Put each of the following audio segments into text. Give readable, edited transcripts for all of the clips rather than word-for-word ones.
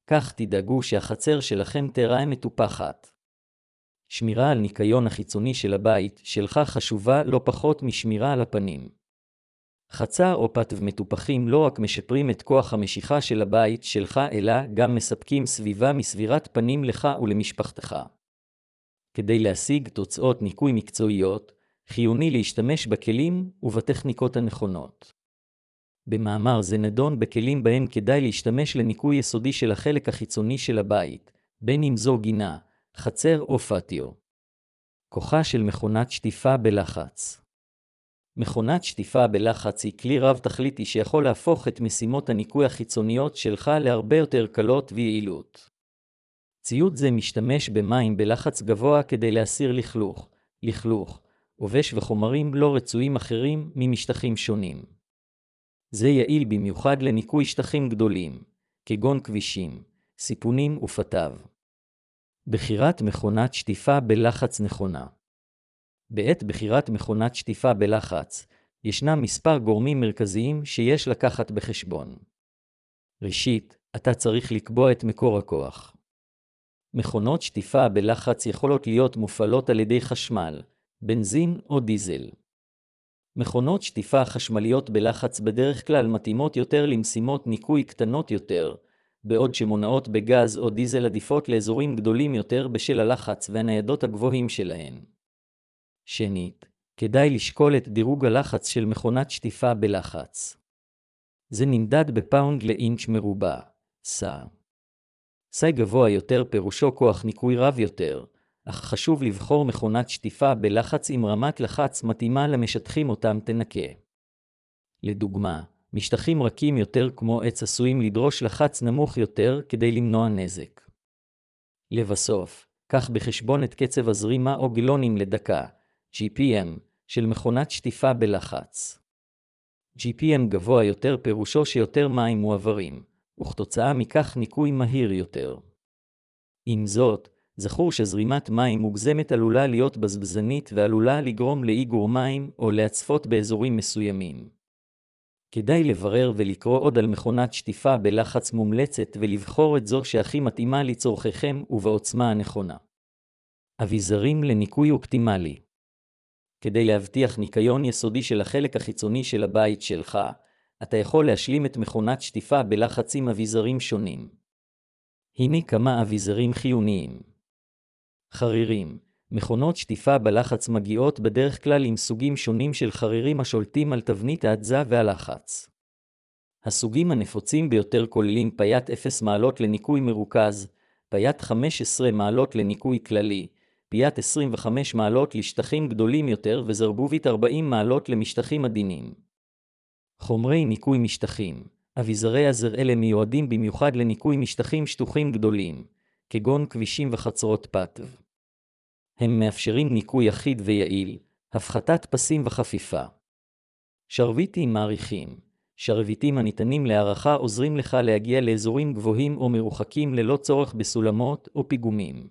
כך תדאגו שהחצר שלכם תיראה מטופחת. שמירה על ניקיון החיצוני של הבית שלך חשובה לא פחות משמירה על הפנים. חצר או פתב מטופחים לא רק משפרים את כוח המשיכה של הבית שלך, אלא גם מספקים סביבה מסבירת פנים לך ולמשפחתך. כדי להשיג תוצאות ניקוי מקצועיות, חיוני להשתמש בכלים ובטכניקות הנכונות. במאמר זה נדון בכלים בהם כדאי להשתמש לניקוי יסודי של החלק החיצוני של הבית, בין אם זו גינה, חצר או פטיו. כוחה של מכונת שטיפה בלחץ. מכונת שטיפה בלחץ היא כלי רב תכליתי שיכול להפוך את משימות הניקוי החיצוניות שלך להרבה יותר קלות ויעילות. ציוד זה משתמש במים בלחץ גבוה כדי להסיר לכלוך, עובש וחומרים לא רצויים אחרים ממשטחים שונים. זה יעיל במיוחד לניקוי שטחים גדולים, כגון כבישים, סיפונים ופתיו. בחירת מכונת שטיפה בלחץ נכונה. בעת בחירת מכונת שטיפה בלחץ, ישנם מספר גורמים מרכזיים שיש לקחת בחשבון. ראשית, אתה צריך לקבוע את מקור הכוח. מכונות שטיפה בלחץ יכולות להיות מופעלות על ידי חשמל, בנזין או דיזל. מכונות שטיפה חשמליות בלחץ בדרך כלל מתאימות יותר למשימות ניקוי קטנות יותר, בעוד שמונעות בגז או דיזל עדיפות לאזורים גדולים יותר בשל הלחץ והניידות הגבוהים שלהן. שנית, כדאי לשקול את דירוג הלחץ של מכונת שטיפה בלחץ. זה נמדד בפאונד לאינץ' מרובע, סע. סי גבוה יותר פירושו כוח ניקוי רב יותר, אך חשוב לבחור מכונת שטיפה בלחץ עם רמת לחץ מתאימה למשטחים אותם תנקה. לדוגמה, משטחים רכים יותר כמו עץ עשויים לדרוש לחץ נמוך יותר כדי למנוע נזק. לבסוף, קח בחשבון את קצב הזרימה או גלונים לדקה, GPM, של מכונת שטיפה בלחץ. GPM גבוה יותר פירושו שיותר מים מועברים, וכתוצאה מכך ניקוי מהיר יותר. עם זאת, זכור שזרימת מים מוגזמת עלולה להיות בזבזנית ועלולה לגרום לאיגור מים או להצפות באזורים מסוימים. כדאי לברר ולקרוא עוד על מכונת שטיפה בלחץ מומלצת ולבחור את זו שהכי מתאימה לצורככם ובעוצמה הנכונה. אביזרים לניקוי אופטימלי. כדי להבטיח ניקיון יסודי של החלק החיצוני של הבית שלך, אתה יכול להשלים את מכונת שטיפה בלחץ עם אביזרים שונים. הנה כמה אביזרים חיוניים. חרירים. מכונות שטיפה בלחץ מגיעות בדרך כלל עם סוגים שונים של חרירים השולטים על תבנית ההדזה והלחץ. הסוגים הנפוצים ביותר כוללים פיית 0 מעלות לניקוי מרוכז, פיית 15 מעלות לניקוי כללי, פיית 25 מעלות לשטחים גדולים יותר וזרבובית 40 מעלות למשטחים עדינים. חומרי ניקוי משטחים. אביזרי עזר אלה מיועדים במיוחד לניקוי משטחים שטוחים גדולים, כגון כבישים וחצרות פתב. הם מאפשרים ניקוי אחיד ויעיל, הפחתת פסים וחפיפה. שרביטים מעריכים. שרביטים הניתנים להערכה עוזרים לך להגיע לאזורים גבוהים או מרוחקים ללא צורך בסולמות או פיגומים.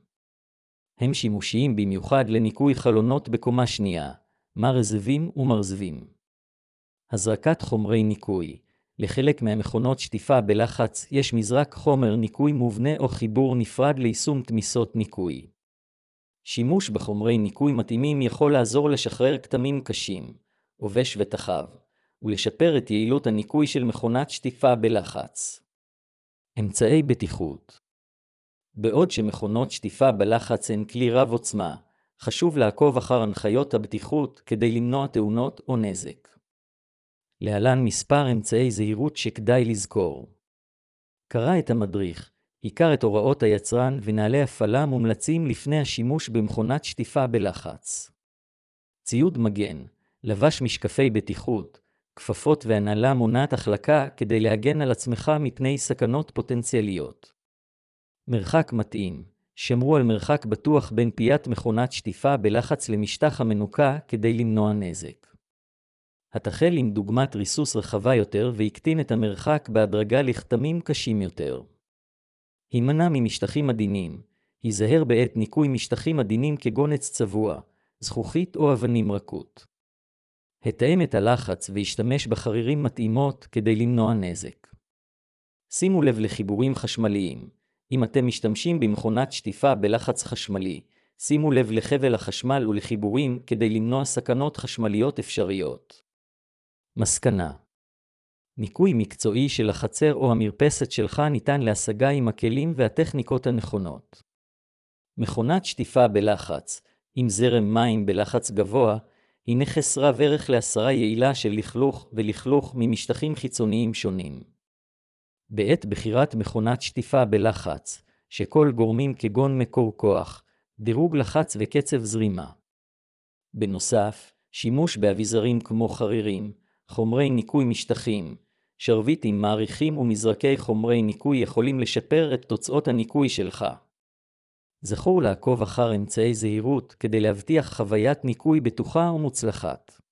הם שימושיים במיוחד לניקוי חלונות בקומה שנייה, מרזבים ומרזבים. הזרקת חומרי ניקוי. לחלק מהמכונות שטיפה בלחץ יש מזרק חומר ניקוי מובנה או חיבור נפרד ליישום תמיסות ניקוי. שימוש בחומרי ניקוי מתאימים יכול לעזור לשחרר כתמים קשים, עובש ותחב, ולשפר את יעילות הניקוי של מכונת שטיפה בלחץ. אמצעי בטיחות. בעוד שמכונות שטיפה בלחץ הן כלי רב עוצמה, חשוב לעקוב אחר הנחיות הבטיחות כדי למנוע תאונות או נזק. להלן מספר אמצעי זהירות שכדאי לזכור. קרא את המדריך, הכר את הוראות היצרן ונהלי הפעלה מומלצים לפני השימוש במכונת שטיפה בלחץ. ציוד מגן, לבש משקפי בטיחות, כפפות והנעלה מונעת החלקה כדי להגן על עצמך מפני סכנות פוטנציאליות. מרחק מתאים, שמרו על מרחק בטוח בין פיית מכונת שטיפה בלחץ למשטח המנוקה כדי למנוע נזק. התחל עם דוגמת ריסוס רחבה יותר ויקטין את המרחק בהדרגה לכתמים קשים יותר. הימנע ממשטחים עדינים, היזהר בעת ניקוי משטחים עדינים כגון עץ צבוע, זכוכית או אבנים רכות. התאם את הלחץ והשתמש בחרירים מתאימות כדי למנוע נזק. שימו לב לחיבורים חשמליים, אם אתם משתמשים במכונת שטיפה בלחץ חשמלי, שימו לב לחבל החשמל ולחיבורים כדי למנוע סכנות חשמליות אפשריות. מסקנה: ניקוי מקצועי של החצר או המרפסת שלך ניתן להשגה עם הכלים והטכניקות הנכונות. מכונת שטיפה בלחץ, עם זרם מים בלחץ גבוה, היא נכס רב ערך להסרה יעילה של לכלוך ולכלוך ממשטחים חיצוניים שונים. בעת בחירת מכונת שטיפה בלחץ, שכל גורמים כגון מקור כוח, דירוג לחץ וקצב זרימה. בנוסף, שימוש באביזרים כמו חרירים, חומרי ניקוי משטחים, שרביטים מעריכים ומזרקי חומרי ניקוי יכולים לשפר את תוצאות הניקוי שלך. זכור לעקוב אחר אמצעי זהירות כדי להבטיח חוויית ניקוי בטוחה ומוצלחת.